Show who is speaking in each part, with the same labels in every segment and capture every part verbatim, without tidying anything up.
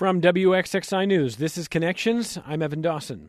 Speaker 1: From W X X I News, this is Connections. I'm Evan Dawson.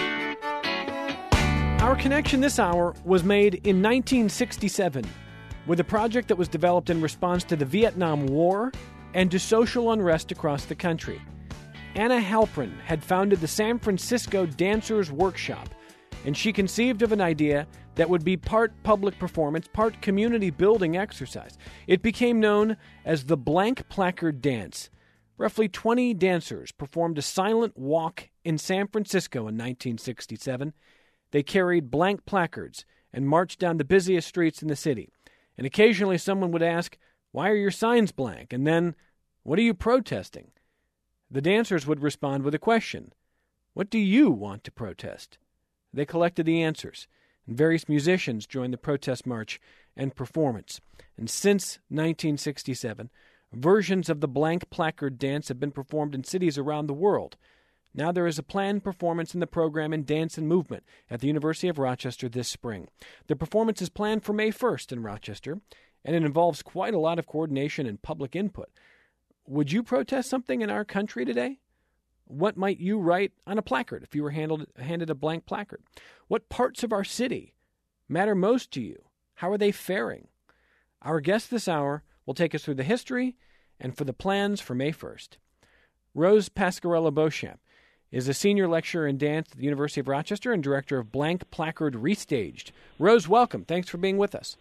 Speaker 1: Our connection this hour was made in nineteen sixty-seven with a project that was developed in response to the Vietnam War and to social unrest across the country. Anna Halprin had founded the San Francisco Dancers Workshop, and she conceived of an idea that would be part public performance, part community building exercise. It became known as the Blank Placard Dance. Roughly twenty dancers performed a silent walk in San Francisco in nineteen sixty-seven. They carried blank placards and marched down the busiest streets in the city. And occasionally someone would ask, "Why are your signs blank?" And then, "What are you protesting?" The dancers would respond with a question. "What do you want to protest?" They collected the answers, and various musicians joined the protest march and performance. And since nineteen sixty-seven, versions of the Blank Placard Dance have been performed in cities around the world. Now there is a planned performance in the program in Dance and Movement at the University of Rochester this spring. The performance is planned for May first in Rochester, and it involves quite a lot of coordination and public input. Would you protest something in our country today? What might you write on a placard if you were handled, handed a blank placard? What parts of our city matter most to you? How are they faring? Our guest this hour will take us through the history and for the plans for May first. Rose Pasquarello-Beauchamp is a senior lecturer in dance at the University of Rochester and director of Blank Placard Restaged. Rose, welcome. Thanks for being with us.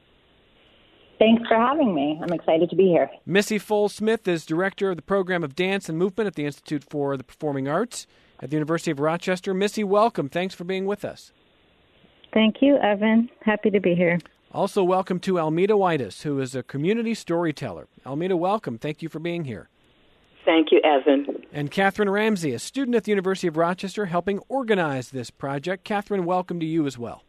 Speaker 2: Thanks for having me. I'm excited to be here.
Speaker 1: Missy Full-Smith is director of the program of Dance and Movement at the Institute for the Performing Arts at the University of Rochester. Missy, welcome. Thanks for being with us.
Speaker 3: Thank you, Evan. Happy to be here.
Speaker 1: Also, welcome to Almeda Whitus, who is a community storyteller. Almeda, welcome. Thank you for being here.
Speaker 4: Thank you, Evan.
Speaker 1: And Catherine Ramsey, a student at the University of Rochester, helping organize this project. Catherine, welcome to you as well.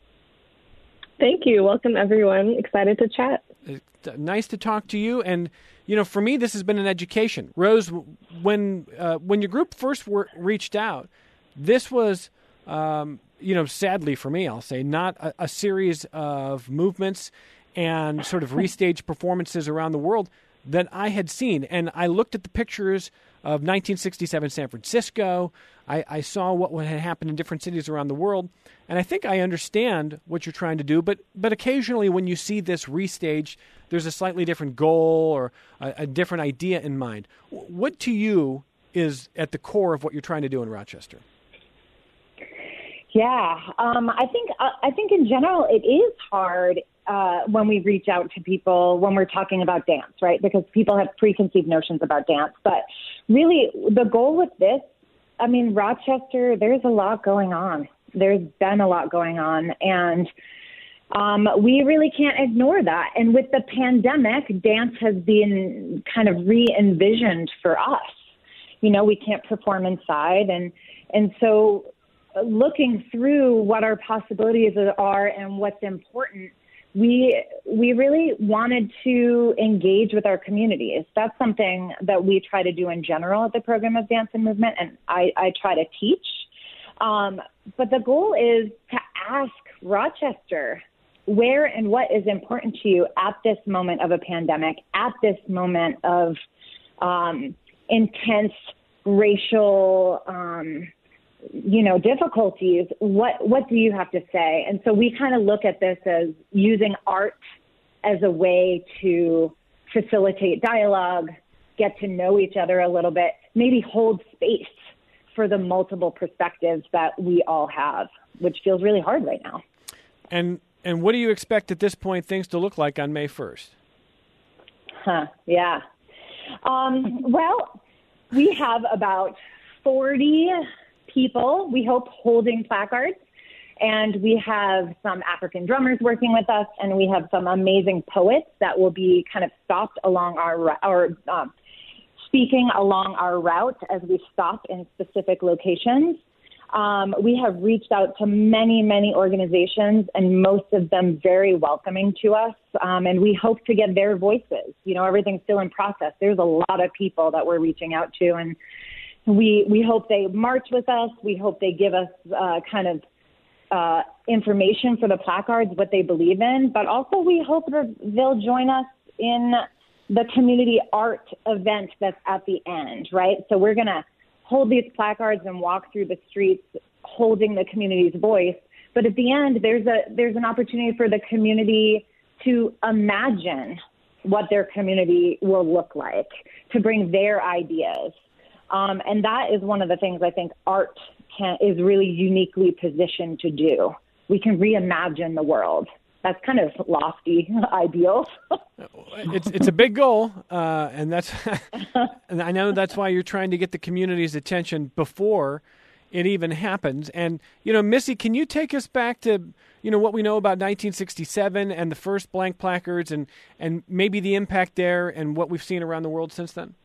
Speaker 5: Thank you. Welcome, everyone. Excited to chat.
Speaker 1: It's nice to talk to you. And, you know, for me, this has been an education. Rose, when uh, when your group first were, reached out, this was... Um, you know, sadly for me, I'll say, not a, a series of movements and sort of restage performances around the world that I had seen. And I looked at the pictures of nineteen sixty-seven San Francisco. I, I saw what had happened in different cities around the world. And I think I understand what you're trying to do. But but occasionally when you see this restage, there's a slightly different goal or a, a different idea in mind. What to you is at the core of what you're trying to do in Rochester?
Speaker 2: Yeah, um, I think uh, I think in general it is hard uh, when we reach out to people when we're talking about dance, right? Because people have preconceived notions about dance. But really, the goal with this, I mean, Rochester, there's a lot going on. There's been a lot going on, and um, we really can't ignore that. And with the pandemic, dance has been kind of re-envisioned for us. You know, we can't perform inside, and and so. Looking through what our possibilities are and what's important, we we really wanted to engage with our communities. That's something that we try to do in general at the program of Dance and Movement, and I, I try to teach. Um, but the goal is to ask Rochester where and what is important to you at this moment of a pandemic, at this moment of um, intense racial um you know, difficulties, what, what do you have to say? And so we kind of look at this as using art as a way to facilitate dialogue, get to know each other a little bit, maybe hold space for the multiple perspectives that we all have, which feels really hard right now.
Speaker 1: And and what do you expect at this point things to look like on May first?
Speaker 2: Huh, yeah. Um, well, we have about forty people, we hope, holding placards. And we have some African drummers working with us, and we have some amazing poets that will be kind of stopped along our, our um, speaking along our route as we stop in specific locations. Um, we have reached out to many, many organizations, and most of them very welcoming to us. Um, and we hope to get their voices. You know, everything's still in process. There's a lot of people that we're reaching out to, and We we hope they march with us. We hope they give us uh, kind of uh, information for the placards, what they believe in. But also we hope that they'll join us in the community art event that's at the end, right? So we're going to hold these placards and walk through the streets holding the community's voice. But at the end, there's a there's an opportunity for the community to imagine what their community will look like, to bring their ideas. Um, and that is one of the things I think art can, is really uniquely positioned to do. We can reimagine the world. That's kind of lofty ideals.
Speaker 1: it's it's a big goal, uh, and that's and I know that's why you're trying to get the community's attention before it even happens. And you know, Missy, can you take us back to you know what we know about nineteen sixty-seven and the first blank placards, and and maybe the impact there, and what we've seen around the world since then?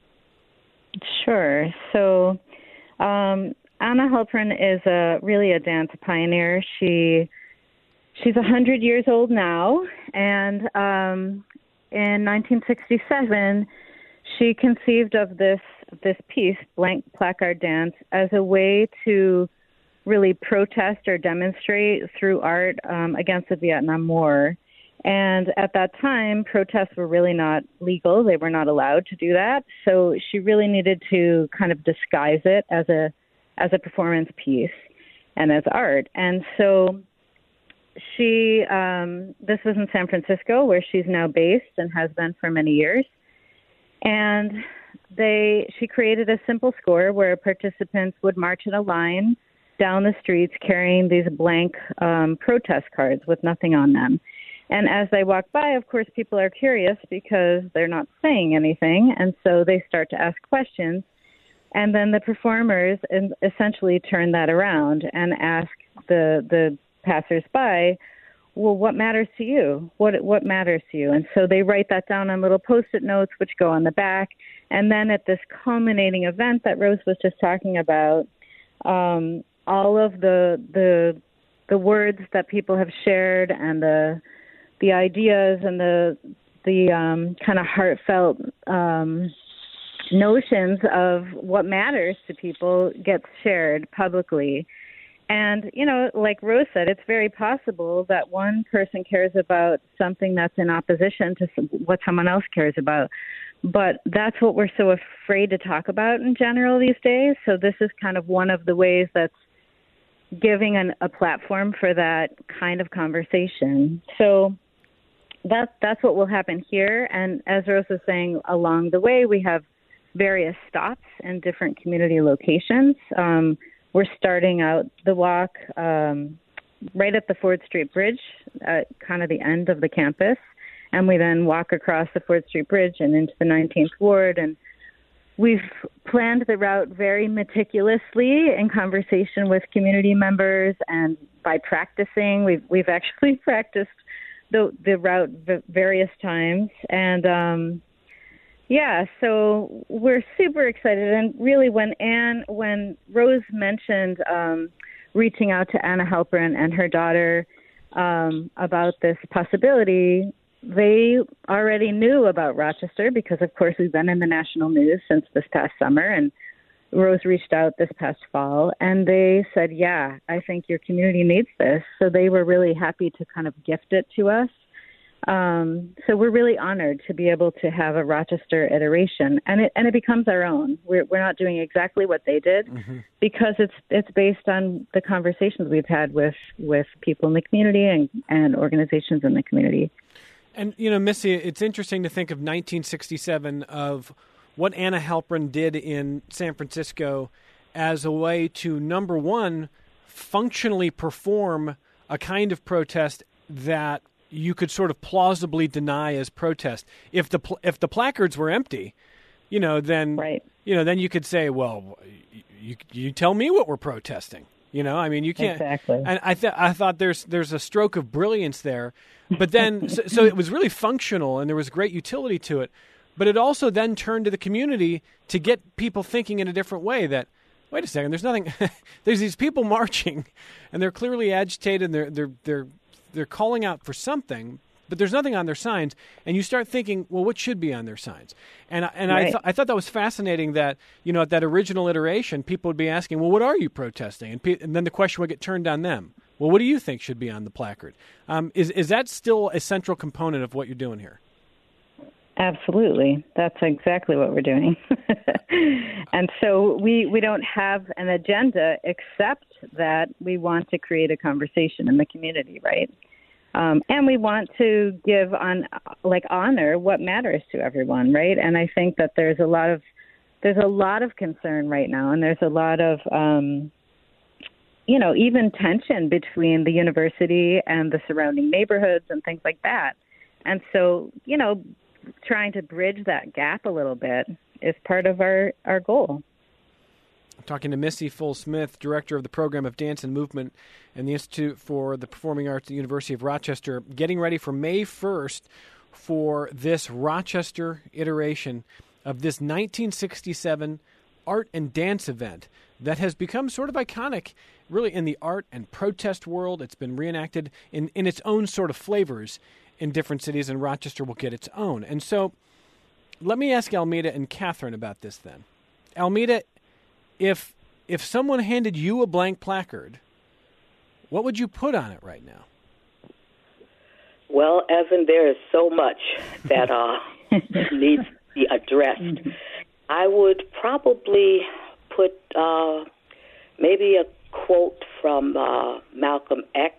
Speaker 3: Sure. So, um, Anna Halpern is a really a dance pioneer. She She's one hundred years old now, and um, in nineteen sixty-seven, she conceived of this this piece, Blank Placard Dance, as a way to really protest or demonstrate through art um, against the Vietnam War. And at that time, protests were really not legal. They were not allowed to do that. So she really needed to kind of disguise it as a as a performance piece and as art. And so She, um, this was in San Francisco, where she's now based and has been for many years. And they, she created a simple score where participants would march in a line down the streets carrying these blank um, protest cards with nothing on them. And as they walk by, of course, people are curious because they're not saying anything. And so they start to ask questions. And then the performers essentially turn that around and ask the, the passers-by, well, what matters to you? What what matters to you? And so they write that down on little Post-it notes, which go on the back. And then at this culminating event that Rose was just talking about, um, all of the the the words that people have shared and the the ideas and the the um, kind of heartfelt um, notions of what matters to people gets shared publicly. And, you know, like Rose said, it's very possible that one person cares about something that's in opposition to some, what someone else cares about. But that's what we're so afraid to talk about in general these days. So this is kind of one of the ways that's giving an, a platform for that kind of conversation. So that, that's what will happen here. And as Rose was saying, along the way, we have various stops in different community locations. Um, We're starting out the walk um, right at the Ford Street Bridge, at kind of the end of the campus, and we then walk across the Ford Street Bridge and into the nineteenth Ward. And we've planned the route very meticulously in conversation with community members, and by practicing, we've we've actually practiced the the route various times. And um, Yeah, so we're super excited. And really, when Anne, when Rose mentioned um, reaching out to Anna Halpern and her daughter um, about this possibility, they already knew about Rochester because, of course, we've been in the national news since this past summer. And Rose reached out this past fall, and they said, yeah, I think your community needs this. So they were really happy to kind of gift it to us. Um, so we're really honored to be able to have a Rochester iteration, and it and it becomes our own. We're we're not doing exactly what they did mm-hmm. because it's it's based on the conversations we've had with, with people in the community and, and organizations in the community.
Speaker 1: And you know, Missy, it's interesting to think of nineteen sixty-seven, of what Anna Halpern did in San Francisco as a way to, number one, functionally perform a kind of protest that you could sort of plausibly deny as protest. If the pl- if the placards were empty, you know, then
Speaker 3: right.
Speaker 1: you know, then you could say, well, you you tell me what we're protesting. You know, I mean, you can't.
Speaker 3: Exactly.
Speaker 1: And I th- I thought there's there's a stroke of brilliance there, but then so, so it was really functional and there was great utility to it, but it also then turned to the community to get people thinking in a different way. That wait a second, there's nothing. There's these people marching, and they're clearly agitated. And they're they're they're they're calling out for something, but there's nothing on their signs. And you start thinking, well, what should be on their signs? And and right. I th- I thought that was fascinating that, you know, at that original iteration, people would be asking, well, what are you protesting? And, pe- and then the question would get turned on them. Well, what do you think should be on the placard? Um, is is that still a central component of what you're doing here?
Speaker 3: Absolutely. That's exactly what we're doing. And so we, we don't have an agenda except that we want to create a conversation in the community, right? Um, and we want to give on, like, honor what matters to everyone, right? And I think that there's a lot of there's a lot of concern right now, and there's a lot of um, you know, even tension between the university and the surrounding neighborhoods and things like that. And so, you know, trying to bridge that gap a little bit is part of our, our goal.
Speaker 1: I'm talking to Missy Full-Smith, Director of the Program of Dance and Movement and the Institute for the Performing Arts at the University of Rochester, getting ready for May first for this Rochester iteration of this nineteen sixty-seven art and dance event that has become sort of iconic, really, in the art and protest world. It's been reenacted in, in its own sort of flavors in different cities, and Rochester will get its own. And so let me ask Almeda and Catherine about this then. Almeda, if if someone handed you a blank placard, what would you put on it right now?
Speaker 4: Well, Evan, there is so much that uh, needs to be addressed. I would probably put uh, maybe a quote from uh, Malcolm X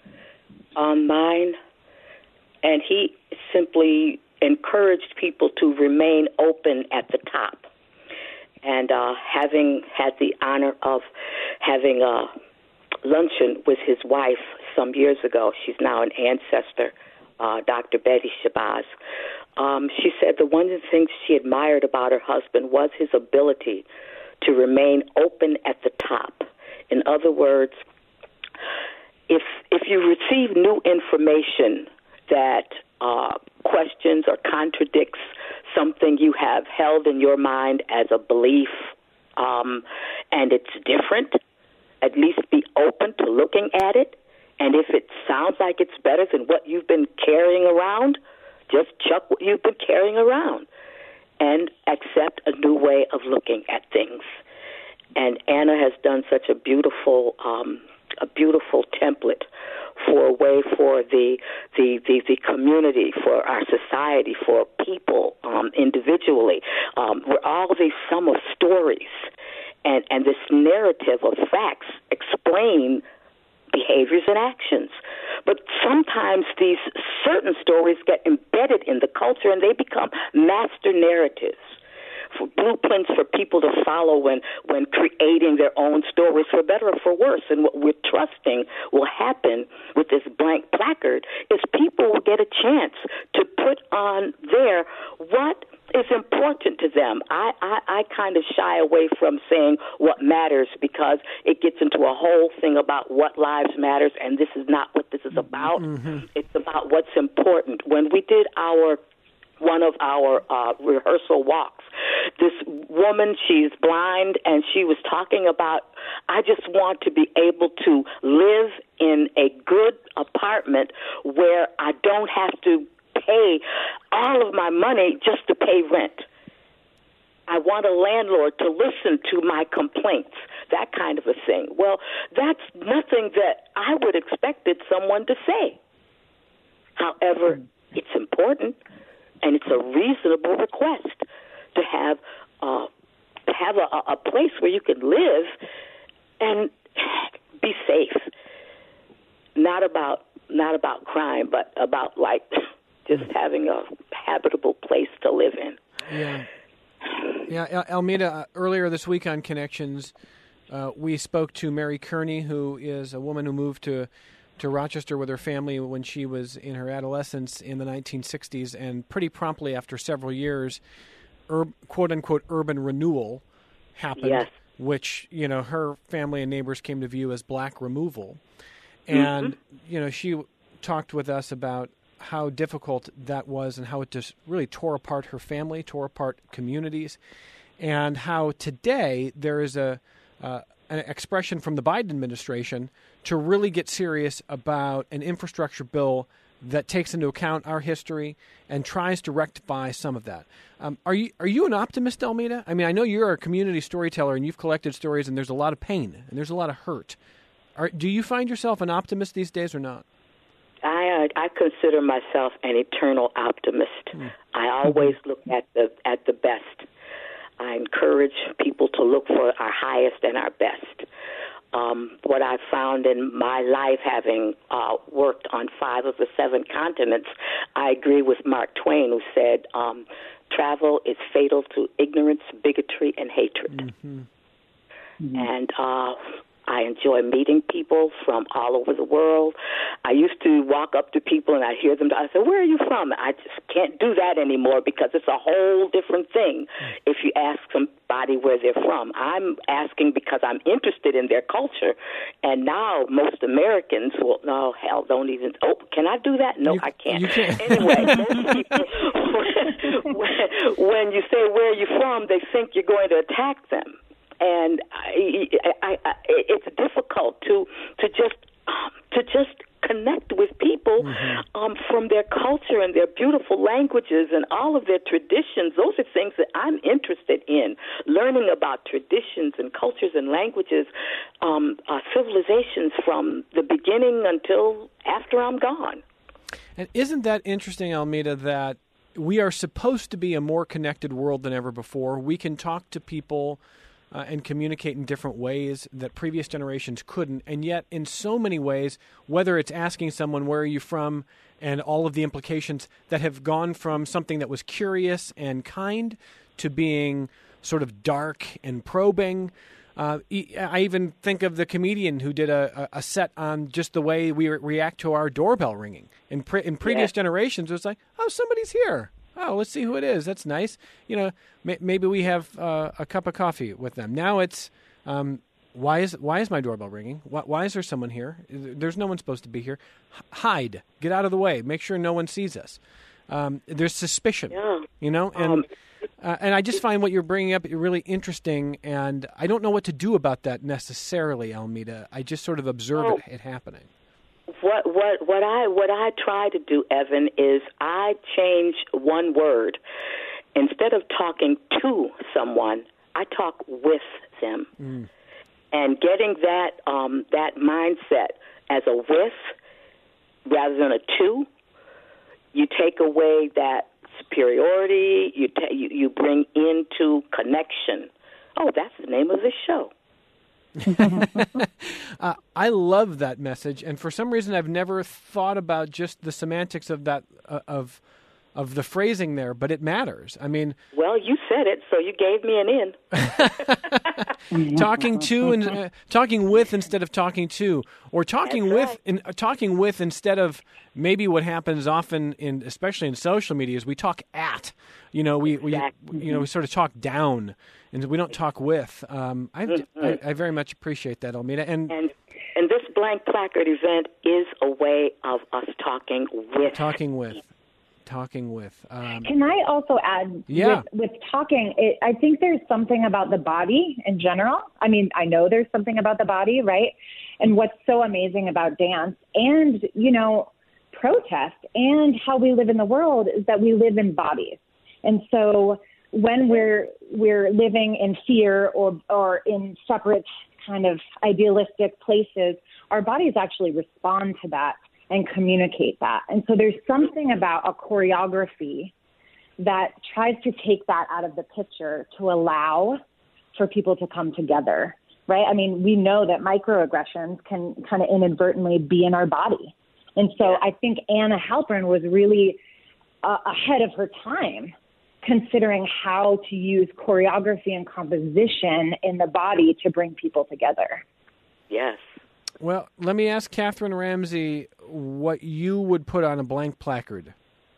Speaker 4: on mine, and he simply encouraged people to remain open at the top. And uh, having had the honor of having a luncheon with his wife some years ago, she's now an ancestor, uh, Doctor Betty Shabazz, um, she said the one of the things she admired about her husband was his ability to remain open at the top. In other words, if if you receive new information that uh, questions or contradicts something you have held in your mind as a belief, um, and it's different, at least be open to looking at it. And if it sounds like it's better than what you've been carrying around, just chuck what you've been carrying around and accept a new way of looking at things. And Anna has done such a beautiful, um, a beautiful template for a way for the the, the, the community, for our society, for people um, individually. Um, we're all the sum of stories, and, and this narrative of facts explain behaviors and actions. But sometimes these certain stories get embedded in the culture and they become master narratives, for blueprints for people to follow when, when creating their own stories, for better or for worse. And what we're trusting will happen with this blank placard is people will get a chance to put on there what is important to them. I, I, I kind of shy away from saying what matters because it gets into a whole thing about what lives matters, and this is not what this is about. Mm-hmm. It's about what's important. When we did our one of our uh, rehearsal walks, this woman, she's blind, and she was talking about, I just want to be able to live in a good apartment where I don't have to pay all of my money just to pay rent. I want a landlord to listen to my complaints, that kind of a thing. Well, that's nothing that I would expected someone to say. However, it's important, and it's a reasonable request to have uh, to have a, a place where you can live and be safe. Not about not about crime, but about like just having a habitable place to live in.
Speaker 1: Yeah, yeah. Almeda, uh, earlier this week on Connections, uh, we spoke to Mary Kearney, who is a woman who moved to. to Rochester with her family when she was in her adolescence in the nineteen sixties, and pretty promptly after several years, ur- quote-unquote urban renewal happened,
Speaker 4: yes.
Speaker 1: which, you know, her family and neighbors came to view as black removal. And, mm-hmm. you know, she talked with us about how difficult that was and how it just really tore apart her family, tore apart communities, and how today there is a uh, an expression from the Biden administration to really get serious about an infrastructure bill that takes into account our history and tries to rectify some of that. Um, are you are you an optimist, Almeda? I mean, I know you're a community storyteller and you've collected stories, and there's a lot of pain and there's a lot of hurt. Are, do you find yourself an optimist these days or not?
Speaker 4: I uh, I consider myself an eternal optimist. Mm. I always look at the at the best. I encourage people to look for our highest and our best. Um, what I've found in my life, having uh, worked on five of the seven continents, I agree with Mark Twain, who said, um, travel is fatal to ignorance, bigotry, and hatred. Mm-hmm. Mm-hmm. And uh, I enjoy meeting people from all over the world. I used to walk up to people and I'd hear them. I say, "Where are you from?" I just can't do that anymore because it's a whole different thing if you ask somebody where they're from. I'm asking because I'm interested in their culture. And now most Americans will, no, hell, don't even, oh, can I do that? No,
Speaker 1: you,
Speaker 4: I can't.
Speaker 1: You can't.
Speaker 4: Anyway, most people, when, when you say, "Where are you from?" they think you're going to attack them. And I, I, I, it's difficult to to just um, to just connect with people mm-hmm. um, from their culture and their beautiful languages and all of their traditions. Those are things that I'm interested in, learning about traditions and cultures and languages, um, uh, civilizations from the beginning until after I'm gone.
Speaker 1: And isn't that interesting, Almeda, that we are supposed to be a more connected world than ever before? We can talk to people Uh, and communicate in different ways that previous generations couldn't. And yet, in so many ways, whether it's asking someone, "Where are you from?" and all of the implications that have gone from something that was curious and kind to being sort of dark and probing. Uh, I even think of the comedian who did a, a set on just the way we react to our doorbell ringing. In, pre- in previous yeah. generations, it was like, "Oh, somebody's here. Oh, let's see who it is. That's nice. You know, may, maybe we have uh, a cup of coffee with them." Now it's, um, why is why is my doorbell ringing? Why, why is there someone here? There's no one supposed to be here. H- hide. Get out of the way. Make sure no one sees us. Um, there's suspicion,
Speaker 4: yeah.
Speaker 1: you know? And
Speaker 4: um,
Speaker 1: uh, and I just find what you're bringing up really interesting, and I don't know what to do about that necessarily, Almeda. I just sort of observe
Speaker 4: oh.
Speaker 1: it, it happening.
Speaker 4: What what what I what I try to do, Evan, is I change one word. Instead of talking to someone, I talk with them, mm. and getting that um, that mindset as a with rather than a to. You take away that superiority. You ta- you, you bring into connection. Oh, that's the name of this show.
Speaker 1: uh, I love that message, and for some reason, I've never thought about just the semantics of that uh, of of the phrasing there, but it matters. I mean,
Speaker 4: well, you said it, so you gave me an in.
Speaker 1: talking to and uh, talking with instead of talking to, or talking
Speaker 4: That's
Speaker 1: with
Speaker 4: right.
Speaker 1: in, uh, talking with instead of maybe what happens often in, especially in social media, is we talk at. You know, we,
Speaker 4: exactly.
Speaker 1: we you know we sort of talk down, and we don't talk with. Um, I, mm-hmm. I I very much appreciate that, Almeda, and.
Speaker 4: and And this blank placard event is a way of us talking with.
Speaker 1: Talking with. Talking with. Um,
Speaker 2: Can I also add,
Speaker 1: yeah.
Speaker 2: with, with talking, it, I think there's something about the body in general. I mean, I know there's something about the body, right? And what's so amazing about dance and, you know, protest and how we live in the world is that we live in bodies. And so when we're we're living in fear or or in separate kind of idealistic places, our bodies actually respond to that and communicate that. And so there's something about a choreography that tries to take that out of the picture to allow for people to come together, right? I mean, we know that microaggressions can kind of inadvertently be in our body. And so I think Anna Halpern was really uh, ahead of her time, considering how to use choreography and composition in the body to bring people together.
Speaker 4: Yes.
Speaker 1: Well, let me ask Catherine Ramsey what you would put on a blank placard.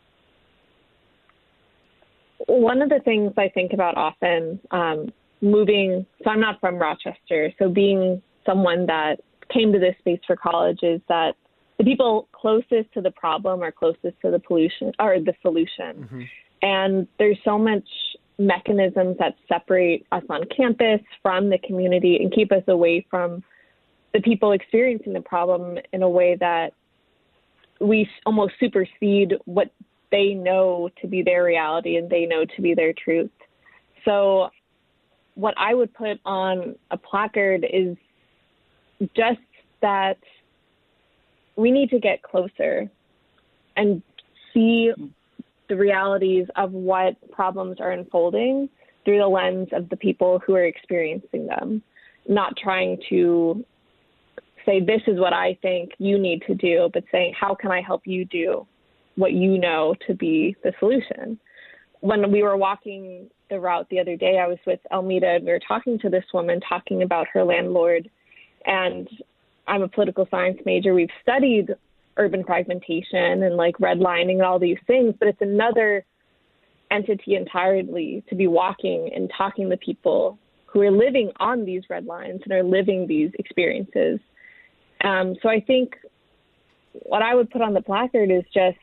Speaker 5: One of the things I think about often, um, moving, so I'm not from Rochester, so being someone that came to this space for college is that the people closest to the problem are closest to the pollution or the solution. Mm-hmm. And there's so much mechanisms that separate us on campus from the community and keep us away from the people experiencing the problem in a way that we almost supersede what they know to be their reality and they know to be their truth. So what I would put on a placard is just that we need to get closer and see the realities of what problems are unfolding through the lens of the people who are experiencing them, not trying to say, this is what I think you need to do, but saying, how can I help you do what you know to be the solution? When we were walking the route the other day, I was with Elmita, and we were talking to this woman, talking about her landlord. And I'm a political science major. We've studied urban fragmentation and like redlining and all these things, but it's another entity entirely to be walking and talking to people who are living on these red lines and are living these experiences. Um, so I think what I would put on the placard is just,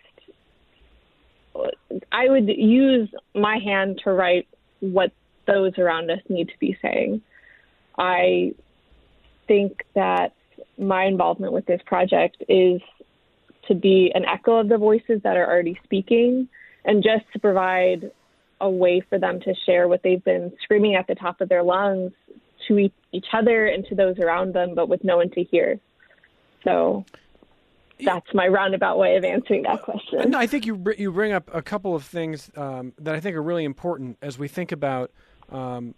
Speaker 5: I would use my hand to write what those around us need to be saying. I think that my involvement with this project is to be an echo of the voices that are already speaking, and just to provide a way for them to share what they've been screaming at the top of their lungs to e- each other and to those around them, but with no one to hear. So that's my roundabout way of answering that question.
Speaker 1: No, I think you you bring up a couple of things um, that I think are really important as we think about um,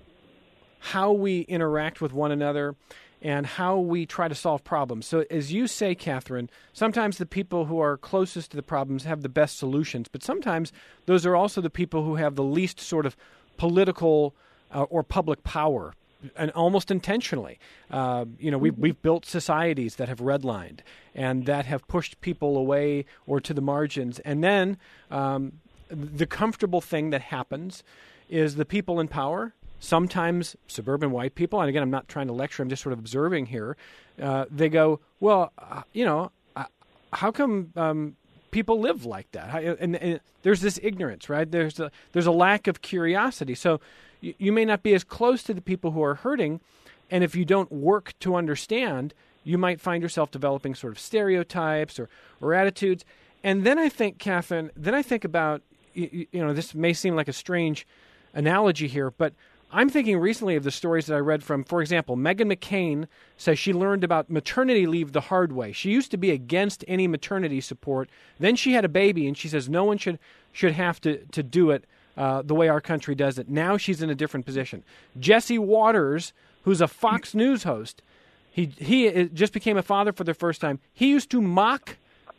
Speaker 1: how we interact with one another and how we try to solve problems. So as you say, Catherine, sometimes the people who are closest to the problems have the best solutions, but sometimes those are also the people who have the least sort of political uh, or public power. And almost intentionally, uh, you know, we've, we've built societies that have redlined and that have pushed people away or to the margins. And then um, the comfortable thing that happens is the people in power, sometimes suburban white people, and again, I'm not trying to lecture, I'm just sort of observing here, uh, they go, well, uh, you know, uh, how come um, people live like that? How, and, and there's this ignorance, right? There's a, there's a lack of curiosity. So you may not be as close to the people who are hurting, and if you don't work to understand, you might find yourself developing sort of stereotypes or, or attitudes. And then I think, Catherine, then I think about, you, you know, this may seem like a strange analogy here, but I'm thinking recently of the stories that I read from, for example, Meghan McCain says she learned about maternity leave the hard way. She used to be against any maternity support. Then she had a baby, and she says no one should should have to, to do it Uh, the way our country does it. Now she's in a different position. Jesse Waters, who's a Fox News host, he he just became a father for the first time. He used to mock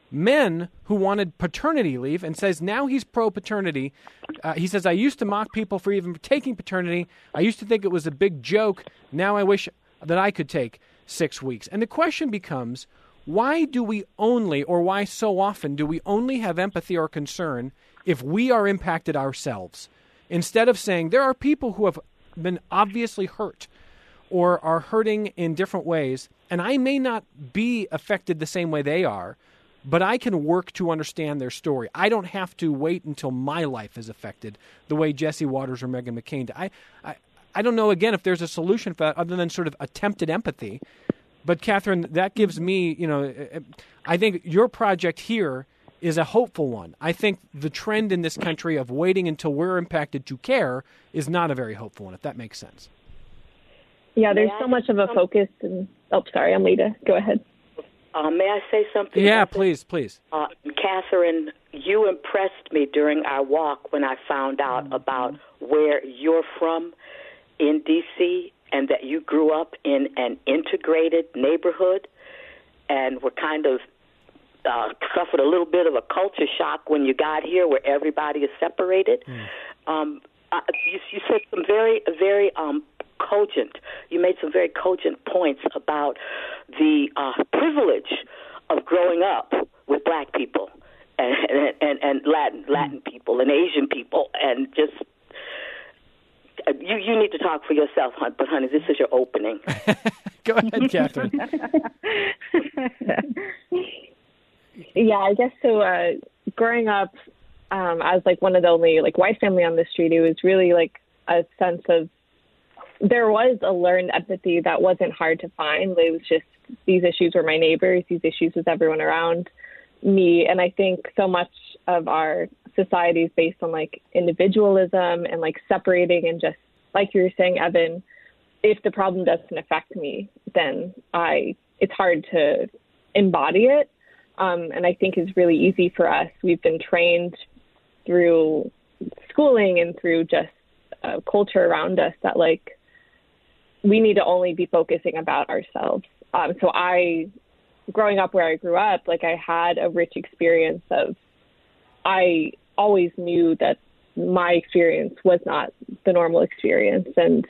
Speaker 1: men who wanted paternity leave and says now he's pro-paternity. Uh, he says, I used to mock people for even taking paternity. I used to think it was a big joke. Now I wish that I could take six weeks. And the question becomes, why do we only, or why so often do we only have empathy or concern if we are impacted ourselves, instead of saying there are people who have been obviously hurt or are hurting in different ways, and I may not be affected the same way they are, but I can work to understand their story. I don't have to wait until my life is affected the way Jesse Waters or Meghan McCain did. I, I, I don't know, again, if there's a solution for that other than sort of attempted empathy. But, Catherine, that gives me, you know, I think your project here is a hopeful one. I think the trend in this country of waiting until we're impacted to care is not a very hopeful one, if that makes sense.
Speaker 5: Yeah, there's so much of a focus. In, oh, sorry, I'm Lita. Go ahead.
Speaker 4: Uh, may I say something?
Speaker 1: Yeah, please, please.
Speaker 4: Uh, Catherine, you impressed me during our walk when I found out mm-hmm. about where you're from in D C and that you grew up in an integrated neighborhood and were kind of Uh, suffered a little bit of a culture shock when you got here where everybody is separated. Mm. Um, uh, you, you said some very, very um, cogent, you made some very cogent points about the uh, privilege of growing up with black people and, and, and, and Latin, Latin people and Asian people, and just uh, you, you need to talk for yourself, hon, but honey, this is your opening.
Speaker 1: Go ahead, Catherine.
Speaker 5: Yeah, I guess so. Uh, growing up um, as like one of the only like white family on the street, it was really like a sense of there was a learned empathy that wasn't hard to find. It was just these issues were my neighbors, these issues with everyone around me, and I think so much of our society is based on like individualism and like separating and just like you were saying, Evan, if the problem doesn't affect me, then I it's hard to embody it. Um, and I think is really easy for us. We've been trained through schooling and through just uh, culture around us that like we need to only be focusing about ourselves. Um, so I, growing up where I grew up, like I had a rich experience of, I always knew that my experience was not the normal experience. And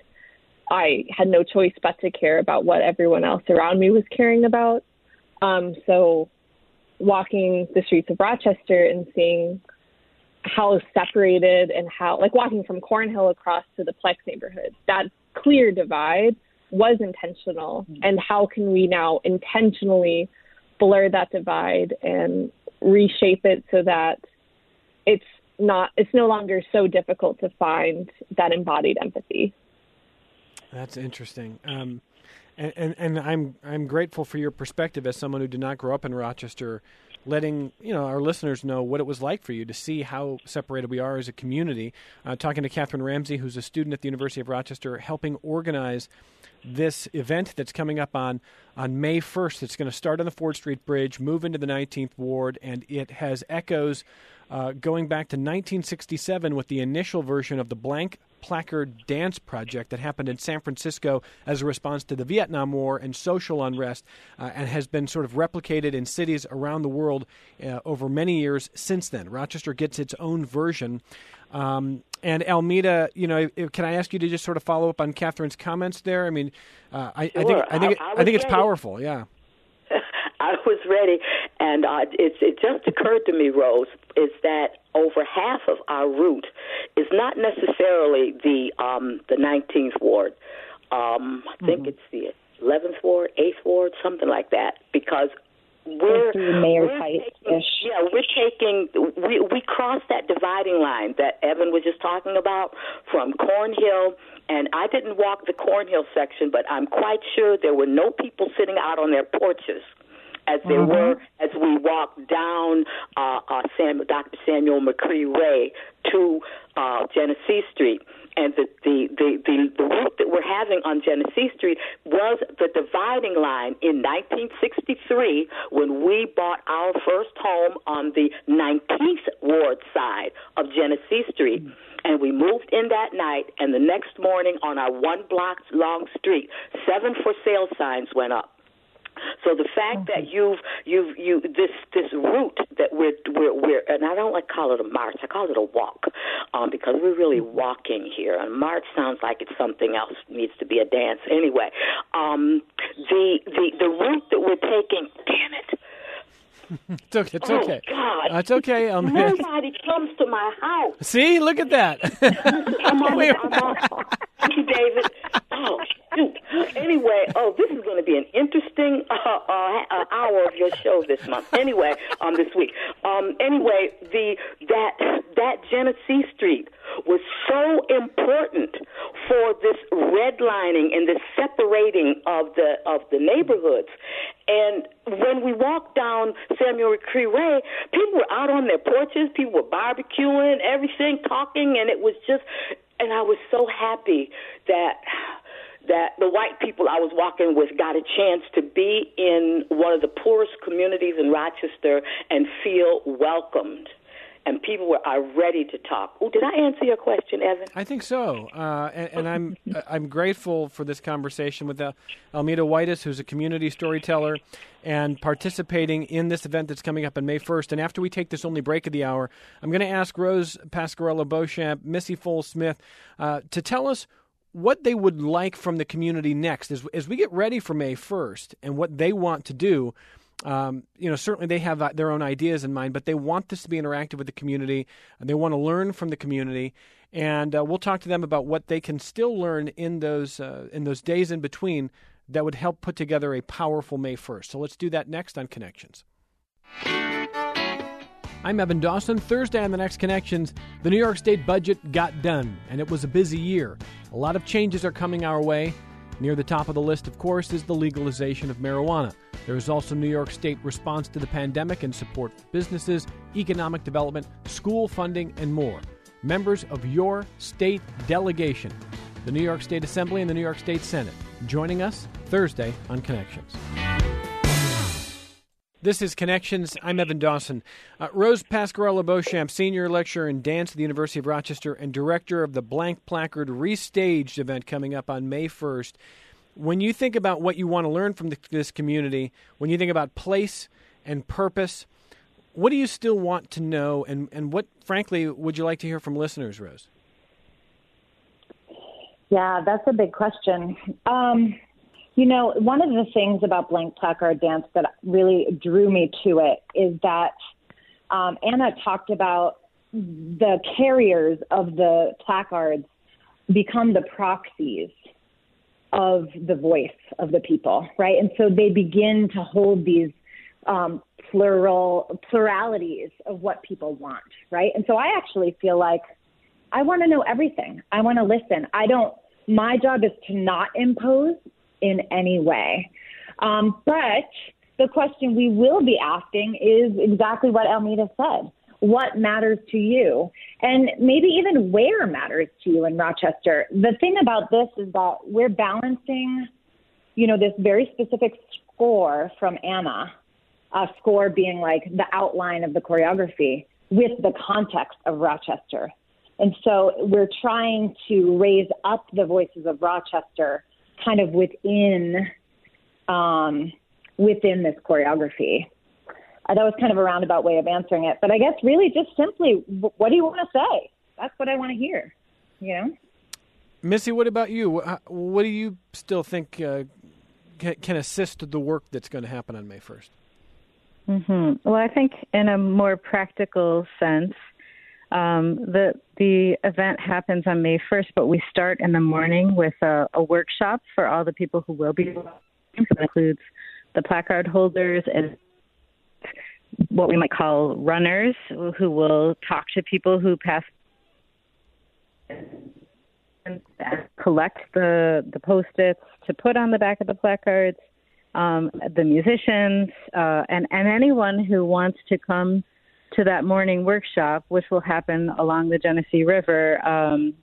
Speaker 5: I had no choice but to care about what everyone else around me was caring about. Um, so walking the streets of Rochester and seeing how separated and how, like walking from Cornhill across to the Plex neighborhood, that clear divide was intentional. Mm-hmm. And how can we now intentionally blur that divide and reshape it so that it's not, it's no longer so difficult to find that embodied empathy.
Speaker 1: That's interesting. Um, and, and, and I'm, I'm grateful for your perspective as someone who did not grow up in Rochester, letting, you know, our listeners know what it was like for you to see how separated we are as a community. Uh, talking to Catherine Ramsey, who's a student at the University of Rochester, helping organize this event that's coming up on, on May first. It's going to start on the Ford Street Bridge, move into the nineteenth Ward, and it has echoes uh, going back to nineteen sixty-seven with the initial version of the Blank Placard Dance Project that happened in San Francisco as a response to the Vietnam War and social unrest, uh, and has been sort of replicated in cities around the world uh, over many years since then. Rochester gets its own version. Um, and Almeda, you know, if, can I ask you to just sort of follow up on Catherine's comments there? I mean, uh, I,
Speaker 4: sure.
Speaker 1: I think I think
Speaker 4: I, I,
Speaker 1: I think it's
Speaker 4: ready.
Speaker 1: powerful. Yeah.
Speaker 4: I was ready, and uh, it, it just occurred to me, Rose, is that over half of our route is not necessarily the um, the nineteenth Ward. Um, I think mm-hmm. it's the eleventh Ward, eighth Ward, something like that, because we're,
Speaker 2: Mayor's
Speaker 4: we're
Speaker 2: Heights-ish.
Speaker 4: taking, yeah, we're taking, we, we crossed that dividing line that Evan was just talking about from Cornhill. And I didn't walk the Cornhill section, but I'm quite sure there were no people sitting out on their porches as there mm-hmm. were as we walked down uh, uh, Sam, Doctor Samuel McCree Way to uh, Genesee Street. And the, the, the, the, the route that we're having on Genesee Street was the dividing line in nineteen sixty-three when we bought our first home on the nineteenth Ward side of Genesee Street. Mm-hmm. And we moved in that night, and the next morning on our one-block-long street, seven for sale signs went up. So the fact okay. that you've you've you this this route that we're we're we're and I don't like to call it a march, I call it a walk, um, because we're really walking here. And march sounds like it's something else, it needs to be a dance anyway. Um, the the the route that we're taking, damn it.
Speaker 1: It's okay. It's
Speaker 4: oh,
Speaker 1: okay.
Speaker 4: God.
Speaker 1: Uh, it's okay. Um,
Speaker 4: Nobody comes to my house.
Speaker 1: See, look at that.
Speaker 4: I'm on, I'm on. Thank you, David. Oh, shoot. Anyway, oh, this is going to be an interesting uh, uh, hour of your show this month. Anyway, um, this week. Um, anyway, the that that Genesee Street was so important for this redlining and this separating of the of the neighborhoods. And when we walked down Samuel McCree Way, people were out on their porches, people were barbecuing, everything, talking, and it was just, and I was so happy that that the white people I was walking with got a chance to be in one of the poorest communities in Rochester and feel welcomed. And people were are ready to talk. Oh, did I answer your question, Evan?
Speaker 1: I think so, uh, and, and I'm I'm grateful for this conversation with uh, Almeda Whitus, who's a community storyteller and participating in this event that's coming up on May first. And after we take this only break of the hour, I'm going to ask Rose Pasquarello-Beauchamp, Missy Full-Smith, uh, to tell us what they would like from the community next as as we get ready for May first and what they want to do. Um, you know, certainly they have their own ideas in mind, but they want this to be interactive with the community, and they want to learn from the community. And uh, we'll talk to them about what they can still learn in those uh, in those days in between that would help put together a powerful May first. So let's do that next on Connections. I'm Evan Dawson. Thursday on the next Connections, the New York State budget got done, and it was a busy year. A lot of changes are coming our way. Near the top of the list, of course, is the legalization of marijuana. There is also New York State response to the pandemic and support for businesses, economic development, school funding, and more. Members of your state delegation, the New York State Assembly and the New York State Senate, joining us Thursday on Connections. This is Connections. I'm Evan Dawson. Uh, Rose Pasquarello-Beauchamp, Senior Lecturer in Dance at the University of Rochester and Director of the Blank Placard Restaged event coming up on May first. When you think about what you want to learn from the, this community, when you think about place and purpose, what do you still want to know, and, and what, frankly, would you like to hear from listeners, Rose?
Speaker 2: Yeah, that's a big question. Um, you know, one of the things about Blank Placard Dance that really drew me to it is that um, Anna talked about the carriers of the placards become the proxies of the voice of the people, right? And so they begin to hold these um, plural pluralities of what people want, right? And so I actually feel like I want to know everything. I want to listen. I don't, my job is to not impose in any way. Um, but the question we will be asking is exactly what Almeda said. What matters to you? And maybe even where matters to you in Rochester. The thing about this is that we're balancing, you know, this very specific score from Anna, a score being like the outline of the choreography, with the context of Rochester. And so we're trying to raise up the voices of Rochester kind of within um, within this choreography. Uh, that was kind of a roundabout way of answering it. But I guess really just simply, what do you want to say? That's what I want to hear, you know?
Speaker 1: Missy, what about you? What do you still think uh, can, can assist the work that's going to happen on May first?
Speaker 3: Mm-hmm. Well, I think in a more practical sense, Um, the the event happens on May first, but we start in the morning with a, a workshop for all the people who will be. So that includes the placard holders and what we might call runners, who will talk to people who pass and collect the the post-its to put on the back of the placards. Um, the musicians uh, and and anyone who wants to come to that morning workshop, which will happen along the Genesee River um,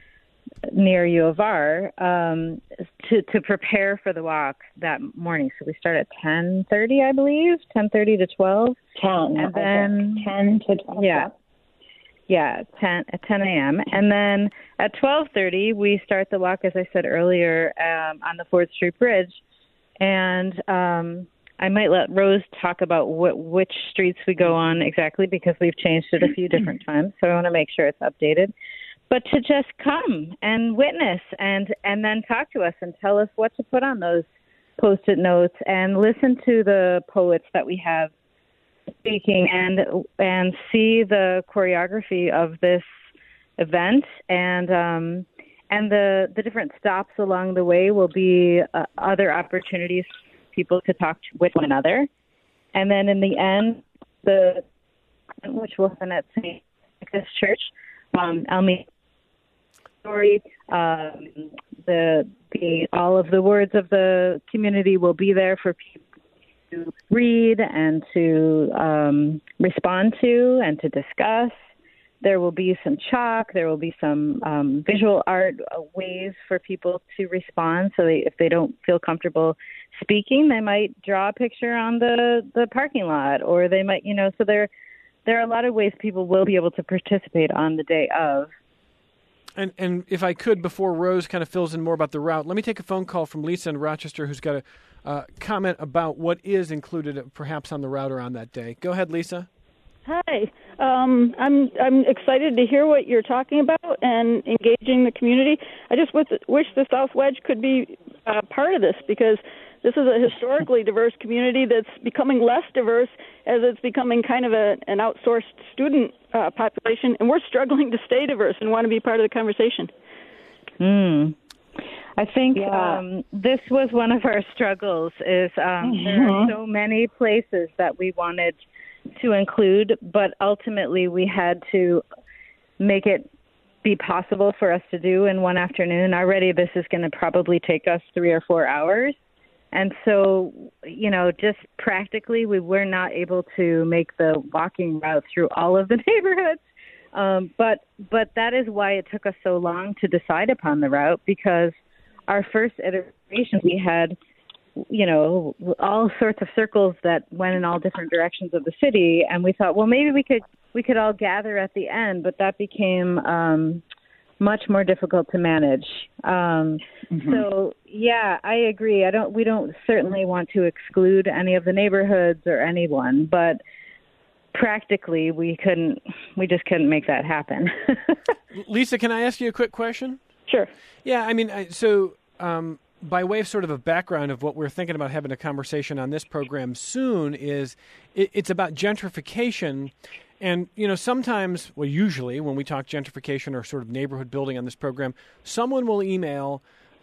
Speaker 3: near U of R, um, to, to prepare for the walk that morning. So we start at ten thirty, I believe, ten thirty to twelve.
Speaker 2: ten.
Speaker 3: And then
Speaker 2: ten to twelve.
Speaker 3: Yeah. Yeah, ten at ten a.m. And then at twelve thirty, we start the walk, as I said earlier, um, on the Ford Street Bridge. And um I might let Rose talk about what, which streets we go on exactly, because we've changed it a few different times. So I want to make sure it's updated. But to just come and witness and, and then talk to us and tell us what to put on those Post-it notes and listen to the poets that we have speaking and and see the choreography of this event. And um, and the, the different stops along the way will be uh, other opportunities people to talk to, with one another. And then in the end, the which will happen at Saint Nicholas Church, um, Almeda story, um, the the all of the words of the community will be there for people to read and to um, respond to and to discuss. There will be some chalk. There will be some um, visual art uh, ways for people to respond. So they, if they don't feel comfortable speaking, they might draw a picture on the, the parking lot, or they might, you know, so there, there are a lot of ways people will be able to participate on the day of.
Speaker 1: And and if I could, before Rose kind of fills in more about the route, let me take a phone call from Lisa in Rochester, who's got a uh, comment about what is included perhaps on the route or on that day. Go ahead, Lisa.
Speaker 6: Hi. Um, I'm I'm excited to hear what you're talking about and engaging the community. I just wish, wish the South Wedge could be uh, part of this, because this is a historically diverse community that's becoming less diverse as it's becoming kind of a, an outsourced student uh, population, and we're struggling to stay diverse and want to be part of the conversation.
Speaker 3: Hmm. I think
Speaker 2: Yeah.
Speaker 3: um, this was one of our struggles, is um, mm-hmm. there are so many places that we wanted to include, but ultimately we had to make it be possible for us to do in one afternoon. Already this is going to probably take us three or four hours. And so, you know, just practically we were not able to make the walking route through all of the neighborhoods. Um, but but that is why it took us so long to decide upon the route, because our first iteration we had you know, all sorts of circles that went in all different directions of the city. And we thought, well, maybe we could we could all gather at the end, but that became um, much more difficult to manage. Um, mm-hmm. So, yeah, I agree. I don't. We don't certainly want to exclude any of the neighborhoods or anyone, but practically we couldn't. We just couldn't make that happen.
Speaker 1: Lisa, can I ask you a quick question?
Speaker 6: Sure.
Speaker 1: Yeah, I mean, I, so. Um, by way of sort of a background of what we're thinking about having a conversation on this program soon is it, it's about gentrification. And, you know, sometimes, well, usually when we talk gentrification or sort of neighborhood building on this program, someone will email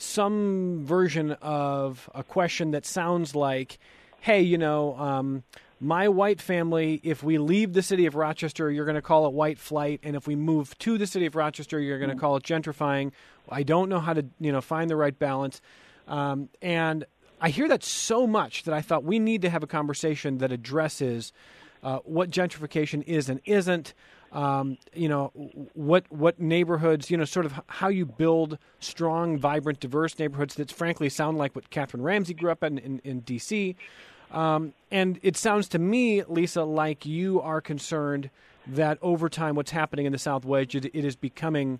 Speaker 1: some version of a question that sounds like, hey, you know, um, my white family, if we leave the city of Rochester, you're going to call it white flight. And if we move to the city of Rochester, you're going to call it gentrifying. I don't know how to, you know, find the right balance. Um, and I hear that so much that I thought we need to have a conversation that addresses uh, what gentrification is and isn't, um, you know, what what neighborhoods, you know, sort of how you build strong, vibrant, diverse neighborhoods that frankly sound like what Catherine Ramsey grew up in in, in D C. Um, and it sounds to me, Lisa, like you are concerned that over time what's happening in the South Wedge, it, it is becoming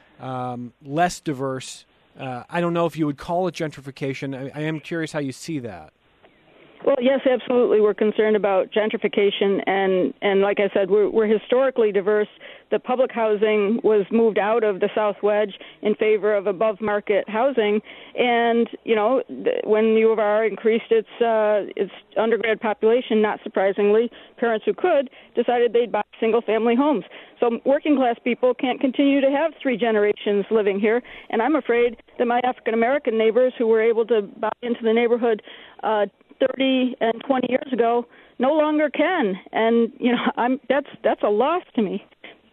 Speaker 1: um, less diverse. Uh, I don't know if you would call it gentrification. I, I am curious how you see that.
Speaker 6: Well, yes, absolutely. We're concerned about gentrification, and, and like I said, we're, we're historically diverse. The public housing was moved out of the South Wedge in favor of above-market housing, and, you know, when U of R increased its, uh, its undergrad population, not surprisingly, parents who could decided they'd buy single-family homes. So working-class people can't continue to have three generations living here, and I'm afraid that my African-American neighbors who were able to buy into the neighborhood uh, thirty and twenty years ago no longer can, and you know I'm that's that's a loss to me.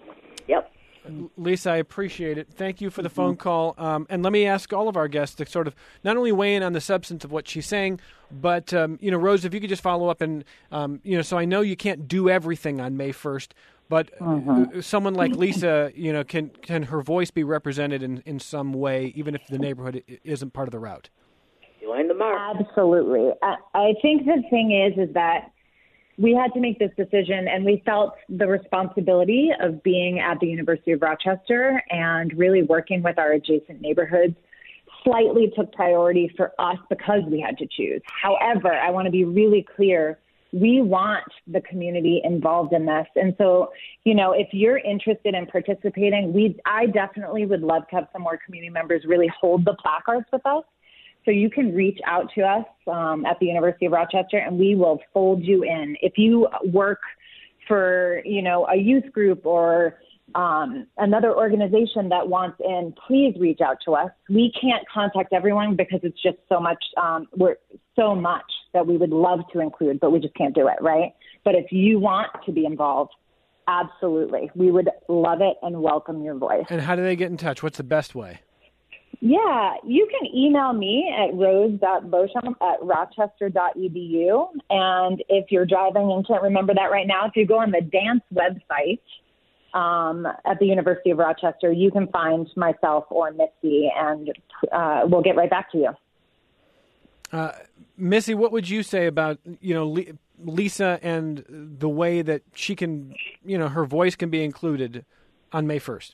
Speaker 4: Yep.
Speaker 1: Lisa, I appreciate it. Thank you for the phone call. Um, and let me ask all of our guests to sort of not only weigh in on the substance of what she's saying, but um, you know, Rose, if you could just follow up and um, you know, so I know you can't do everything on May first, but uh-huh. someone like Lisa, you know, can can her voice be represented in, in some way, even if the neighborhood isn't part of the route?
Speaker 4: You line the mark.
Speaker 2: Absolutely. I, I think the thing is, is that we had to make this decision, and we felt the responsibility of being at the University of Rochester and really working with our adjacent neighborhoods slightly took priority for us because we had to choose. However, I want to be really clear. We want the community involved in this. And so, you know, if you're interested in participating, we I definitely would love to have some more community members really hold the placards with us. So you can reach out to us um, at the University of Rochester, and we will fold you in. If you work for, you know, a youth group or um, another organization that wants in, please reach out to us. We can't contact everyone because it's just so much, um, we're so much that we would love to include, but we just can't do it, right? But if you want to be involved, absolutely. We would love it and welcome your voice.
Speaker 1: And how do they get in touch? What's the best way?
Speaker 2: Yeah, you can email me at rose dot beauchamp at rochester dot e d u. And if you're driving and can't remember that right now, if you go on the dance website um, at the University of Rochester, you can find myself or Missy, and uh, we'll get right back to you.
Speaker 1: Uh, Missy, what would you say about, you know, Le- Lisa and the way that she can, you know, her voice can be included on May first?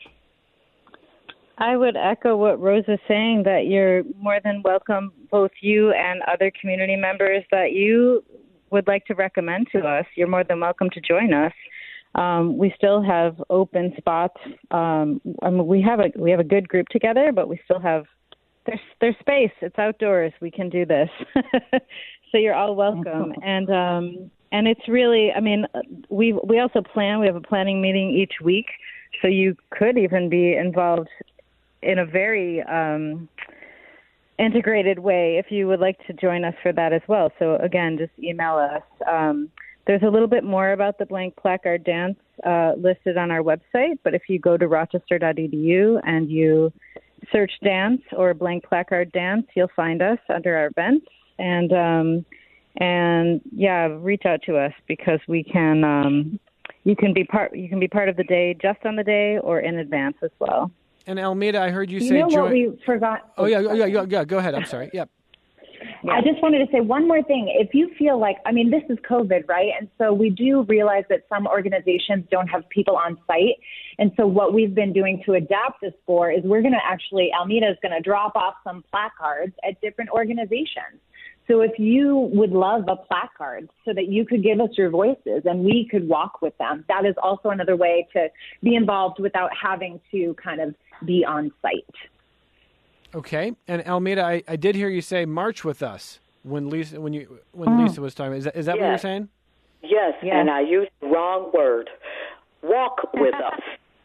Speaker 3: I would echo what Rose is saying, that you're more than welcome, both you and other community members that you would like to recommend to us. You're more than welcome to join us. Um, we still have open spots. Um, I mean, we have a we have a good group together, but we still have there's there's space. It's outdoors. We can do this. So you're all welcome. And um, and it's really, I mean, we we also plan. We have a planning meeting each week, so you could even be involved in a very um, integrated way if you would like to join us for that as well. So again, just email us. Um, there's a little bit more about the Blank Placard Dance uh, listed on our website, but if you go to rochester dot e d u and you search dance or Blank Placard Dance, you'll find us under our events. And um, and yeah, reach out to us because we can. Um, you can be part. You can be part of the day just on the day or in advance as well.
Speaker 1: And Almeida, I heard you,
Speaker 2: you
Speaker 1: say
Speaker 2: know
Speaker 1: join.
Speaker 2: What we forgot?
Speaker 1: Oh yeah, yeah, yeah, yeah. Go ahead. I'm sorry. Yep.
Speaker 2: I just wanted to say one more thing. If you feel like, I mean, this is COVID, right? And so we do realize that some organizations don't have people on site. And so what we've been doing to adapt this for is we're going to actually, Almeda is going to drop off some placards at different organizations. So if you would love a placard so that you could give us your voices and we could walk with them, that is also another way to be involved without having to kind of be on site.
Speaker 1: Okay. And Almeda, I, I did hear you say march with us when Lisa when you when
Speaker 2: Oh.
Speaker 1: Lisa was talking. Is that, is that
Speaker 4: Yes.
Speaker 1: what you're saying?
Speaker 4: Yes,
Speaker 2: Yes.
Speaker 4: and I used the wrong word. Walk with us.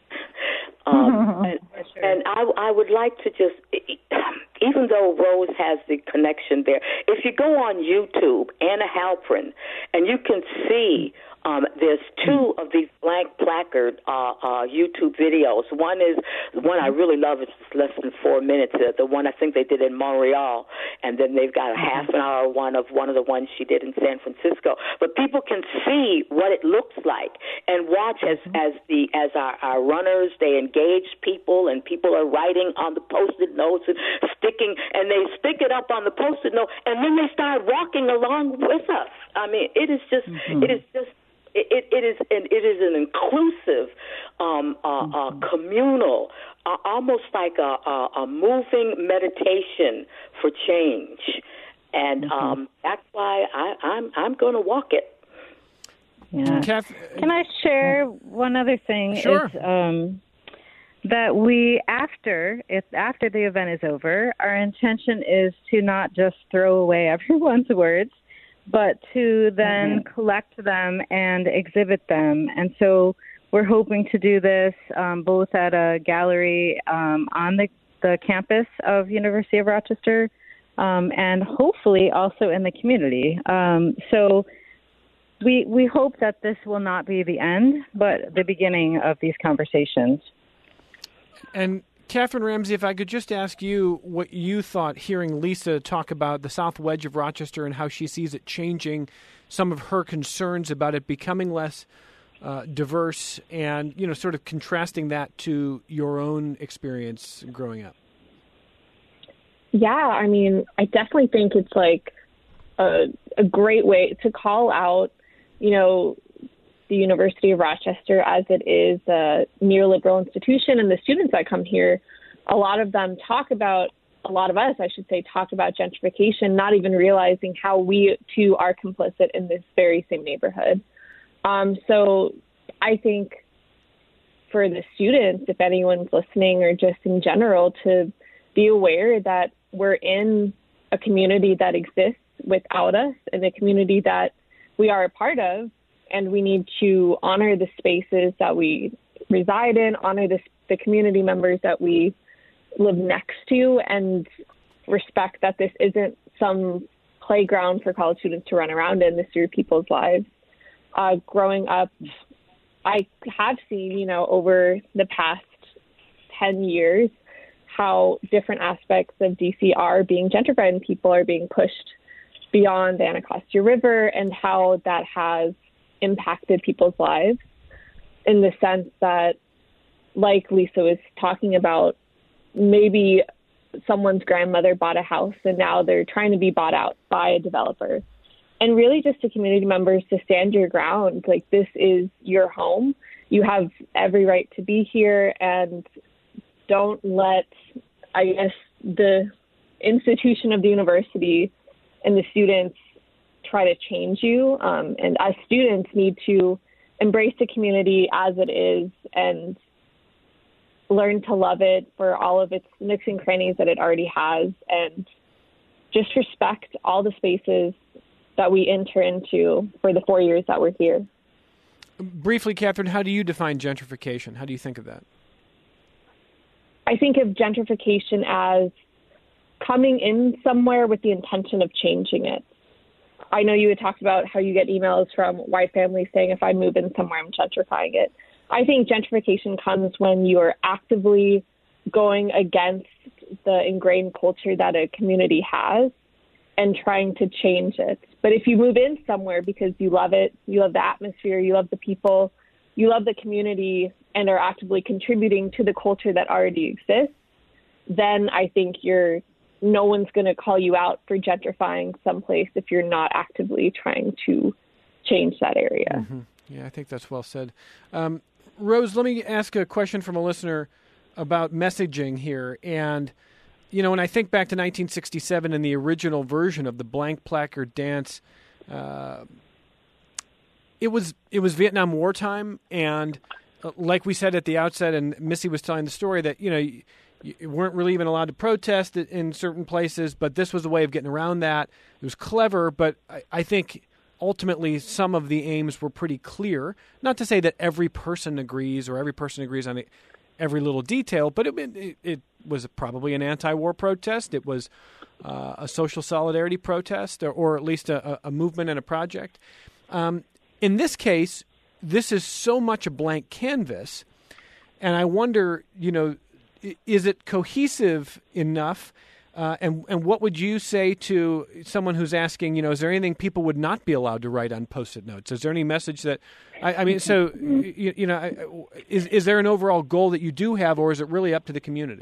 Speaker 4: Um, and and I, I would like to just, even though Rose has the connection there, if you go on YouTube, Anna Halprin, and you can see um, there's two of these blank placard uh, uh, YouTube videos. One is the one I really love. It's less than four minutes. Uh, the one I think they did in Montreal, and then they've got a half an hour one of one of the ones she did in San Francisco. But people can see what it looks like and watch as as the as our, our runners, they engage people, and people are writing on the Post-it notes and sticking, and they stick it up on the Post-it note, and then they start walking along with us. I mean, it is just mm-hmm. it is just. It, it is an, it is an inclusive, um, uh, uh, communal, uh, almost like a, a, a moving meditation for change, and
Speaker 3: Mm-hmm.
Speaker 4: um, that's why I, I'm I'm going to walk it.
Speaker 3: Yeah.
Speaker 1: Kath,
Speaker 3: Can I share one other thing?
Speaker 1: Sure.
Speaker 3: Is, um, that we, after if after the event is over, our intention is to not just throw away everyone's words, but to then mm-hmm. collect them and exhibit them. And so we're hoping to do this um, both at a gallery um, on the, the campus of University of Rochester um, and hopefully also in the community. Um, so we we hope that this will not be the end, but the beginning of these conversations.
Speaker 1: And Catherine Ramsey, if I could just ask you what you thought hearing Lisa talk about the South Wedge of Rochester and how she sees it changing, some of her concerns about it becoming less uh, diverse, and, you know, sort of contrasting that to your own experience growing up.
Speaker 5: Yeah, I mean, I definitely think it's like a, a great way to call out, you know, the University of Rochester as it is a neoliberal institution, and the students that come here, a lot of them talk about, a lot of us, I should say, talk about gentrification, not even realizing how we too are complicit in this very same neighborhood. Um, so I think for the students, if anyone's listening or just in general, to be aware that we're in a community that exists without us and a community that we are a part of, and we need to honor the spaces that we reside in, honor the, the community members that we live next to, and respect that this isn't some playground for college students to run around in. This is your people's lives. Uh, growing up, I have seen, you know, over the past ten years, how different aspects of D C are being gentrified and people are being pushed beyond the Anacostia River, and how that has impacted people's lives in the sense that, like Lisa was talking about, maybe someone's grandmother bought a house and now they're trying to be bought out by a developer. And really just to community members to stand your ground, like, this is your home. You have every right to be here, and don't let, I guess, the institution of the university and the students try to change you. Um, and as students need to embrace the community as it is and learn to love it for all of its nooks and crannies that it already has, and just respect all the spaces that we enter into for the four years that we're here.
Speaker 1: Briefly, Catherine, how do you define gentrification? How do you think of that?
Speaker 5: I think of gentrification as coming in somewhere with the intention of changing it. I know you had talked about how you get emails from white families saying, if I move in somewhere, I'm gentrifying it. I think gentrification comes when you are actively going against the ingrained culture that a community has and trying to change it. But if you move in somewhere because you love it, you love the atmosphere, you love the people, you love the community, and are actively contributing to the culture that already exists, then I think you're no one's going to call you out for gentrifying someplace if you're not actively trying to change that area.
Speaker 1: Mm-hmm. Yeah, I think that's well said. Um, Rose, let me ask a question from a listener about messaging here. And, you know, when I think back to nineteen sixty-seven and the original version of the blank placard dance, uh, it was it was Vietnam War time. And uh, like we said at the outset, and Missy was telling the story that, you know, you, you weren't really even allowed to protest in certain places, but this was a way of getting around that. It was clever, but I, I think ultimately some of the aims were pretty clear. Not to say that every person agrees or every person agrees on it, every little detail, but it, it, it was probably an anti-war protest. It was uh, a social solidarity protest, or, or at least a, a movement and a project. Um, in this case, this is so much a blank canvas, and I wonder, you know, is it cohesive enough? Uh, and and what would you say to someone who's asking, you know, is there anything people would not be allowed to write on Post-it notes? Is there any message that, I, I mean, so, you, you know, is is there an overall goal that you do have, or is it really up to the community?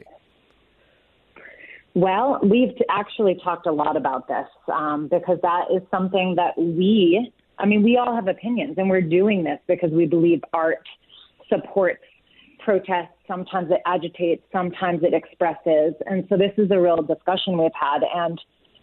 Speaker 2: Well, we've actually talked a lot about this um, because that is something that we, I mean, we all have opinions, and we're doing this because we believe art supports protest. Sometimes it agitates, sometimes it expresses. And so this is a real discussion we've had. And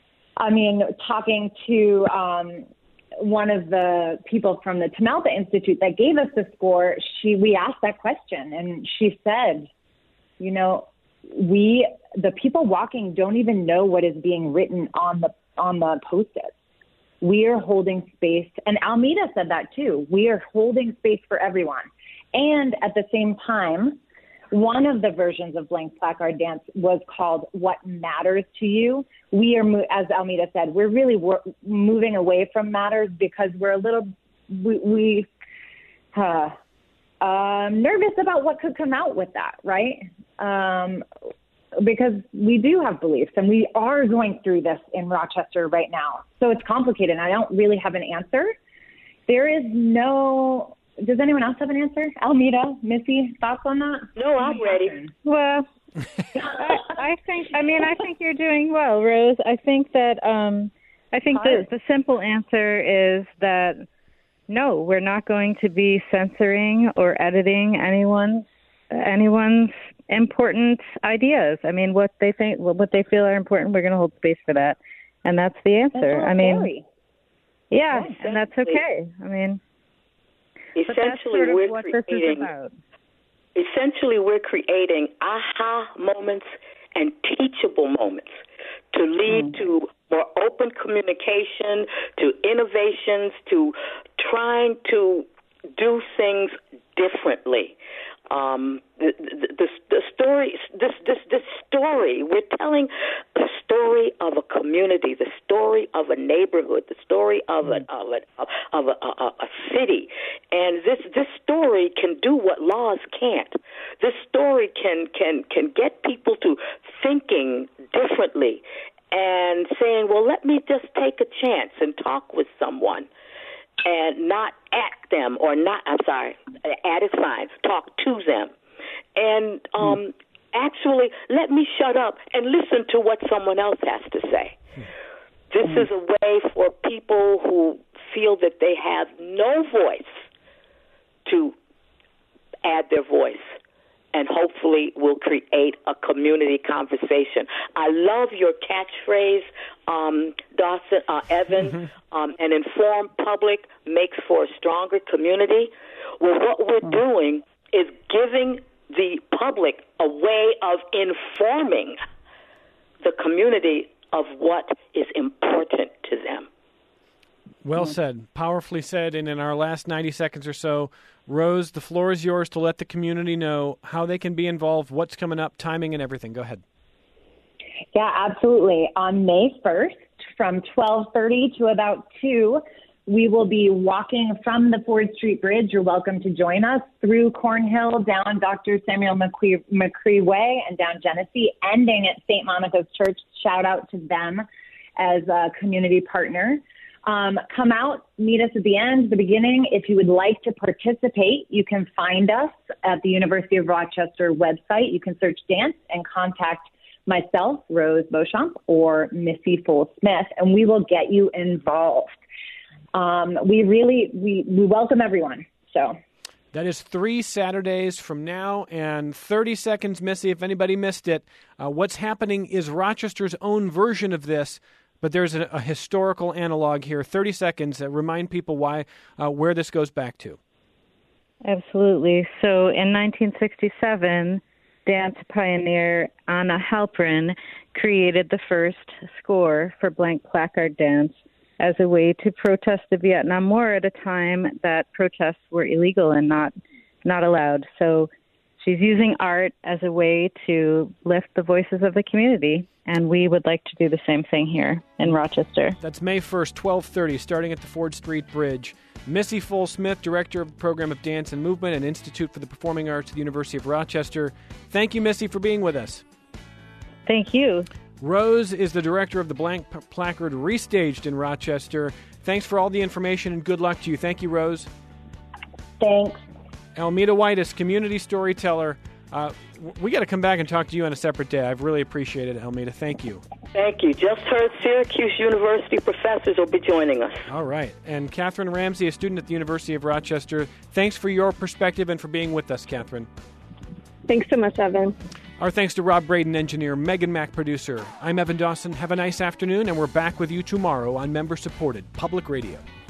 Speaker 2: I mean, talking to um, one of the people from the Tamalpa Institute that gave us the score, she, we asked that question, and she said, you know, we, the people walking don't even know what is being written on the, on the Post-its. We are holding space. And Almeda said that too. We are holding space for everyone. And at the same time, one of the versions of Blank Placard Dance was called What Matters to You. We are, as Almeda said, we're really wor- moving away from matters because we're a little, we, we uh, uh, nervous about what could come out with that, right? Um, because we do have beliefs, and we are going through this in Rochester right now. So it's complicated, and I don't really have an answer. There is no... Does anyone else have an answer? Almeda, Missy, thoughts on that?
Speaker 4: No, I'm ready.
Speaker 3: Well, I, I think, I mean, I think you're doing well, Rose. I think that, um, I think the, the simple answer is that no, we're not going to be censoring or editing anyone's, anyone's important ideas. I mean, what they think, what they feel are important, we're going to hold space for that. And that's the answer.
Speaker 2: That's
Speaker 3: I mean,
Speaker 2: scary.
Speaker 3: yeah,
Speaker 4: Yes,
Speaker 3: and that's okay. I mean,
Speaker 4: Essentially,
Speaker 3: sort of
Speaker 4: we're
Speaker 3: what
Speaker 4: creating.
Speaker 3: This is about.
Speaker 4: Essentially, we're creating aha moments and teachable moments to lead mm. to more open communication, to innovations, to trying to do things differently. Um, the, the, the, the story, this, this, this story, we're telling the story of a community, the story of a neighborhood, the story of a, of a, of a, a, a city. And this, this story can do what laws can't. This story can, can, can get people to thinking differently and saying, well, let me just take a chance and talk with someone. And not at them, or not, I'm sorry, at is fine, talk to them. And um, mm. actually, let me shut up and listen to what someone else has to say. Mm. This mm. is a way for people who feel that they have no voice to add their voice, and hopefully will create a community conversation. I love your catchphrase, um, Dawson, uh, Evan, mm-hmm. um, an informed public makes for a stronger community. Well, what we're mm-hmm. doing is giving the public a way of informing the community of what is important to them.
Speaker 1: Well said. Powerfully said. And in our last ninety seconds or so, Rose, the floor is yours to let the community know how they can be involved, what's coming up, timing, and everything. Go ahead.
Speaker 2: Yeah, absolutely. On May first, from twelve thirty to about two, we will be walking from the Ford Street Bridge. You're welcome to join us through Cornhill, down Doctor Samuel McCree, McCree Way, and down Genesee, ending at Saint Monica's Church. Shout out to them as a community partner. Um, come out, meet us at the end, the beginning. If you would like to participate, you can find us at the University of Rochester website. You can search dance and contact myself, Rose Beauchamp, or Missy Full-Smith, and we will get you involved. Um, we really, we, we welcome everyone. So
Speaker 1: that is three Saturdays from now, and thirty seconds, Missy, if anybody missed it. Uh, what's happening is Rochester's own version of this, but there's a, a historical analog here. thirty seconds. Uh, remind people why, uh, where this goes back to.
Speaker 3: Absolutely. So in nineteen sixty-seven, dance pioneer Anna Halprin created the first score for blank placard dance as a way to protest the Vietnam War at a time that protests were illegal and not not allowed. So she's using art as a way to lift the voices of the community, and we would like to do the same thing here in Rochester.
Speaker 1: That's May first, twelve thirty, starting at the Ford Street Bridge. Missy Full-Smith, Director of the Program of Dance and Movement and Institute for the Performing Arts at the University of Rochester. Thank you, Missy, for being with us.
Speaker 3: Thank you.
Speaker 1: Rose is the director of the Blank Placard Restaged in Rochester. Thanks for all the information and good luck to you. Thank you, Rose.
Speaker 2: Thanks.
Speaker 1: Almeda Whitus, community storyteller. Uh, we got to come back and talk to you on a separate day. I've really appreciated it, Almeda. Thank you.
Speaker 4: Thank you. Just heard Syracuse University professors will be joining us.
Speaker 1: All right. And Catherine Ramsey, a student at the University of Rochester. Thanks for your perspective and for being with us, Catherine.
Speaker 5: Thanks so much, Evan.
Speaker 1: Our thanks to Rob Braden, engineer, Megan Mack, producer. I'm Evan Dawson. Have a nice afternoon, and we're back with you tomorrow on member-supported Public Radio.